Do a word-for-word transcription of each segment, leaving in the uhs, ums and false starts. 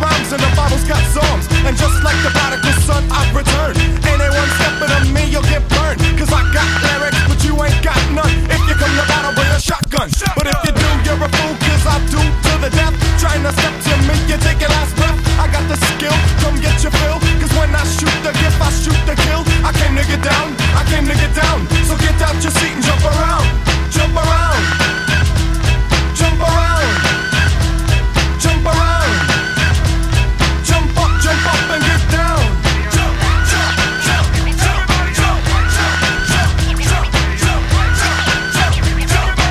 rhymes and the Bible's got psalms. And just like the prodigal son, I've returned. Anyone stepping on me, you'll get burned. Cause I got lyrics, but you ain't got none. If you come to battle, bring a shotgun. But if you do, you're a fool, cause I do to the death. Trying to step to me, you take your last breath. I got the skill, come get your fill. Cause when I shoot the gift, I shoot the kill. I came to get down, I came to get down. So get out your seat and jump around. Jump around. Jump around. Jump around. Jump up, jump up and get down. Jump, jump, jump, jump, jump, jump, jump, jump, jump, jump, jump, jump,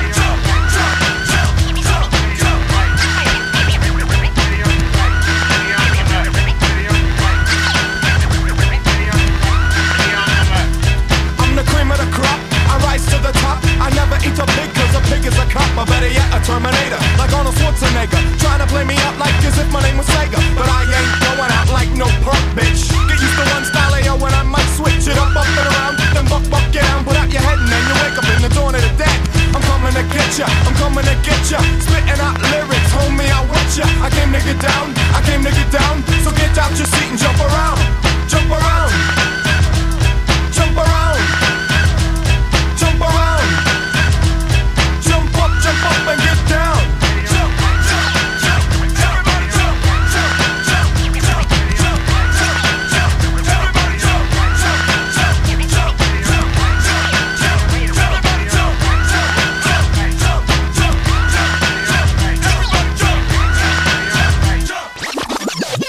I'm the cream of the crop, I rise to the top. I never eat a pig cause a pig is a cop. Or better yet, a Terminator, like Arnold Schwarzenegger. Trying to play me out like as if my name was Sega. But I ain't going out like no punk bitch. Get used to one style A O when I might switch it up, up and around. Then buck, buck, get down, put out your head and then you wake up in the dawn of the dead. I'm coming to get ya, I'm coming to get ya. Spitting out lyrics, homie, I want ya. I came to get down,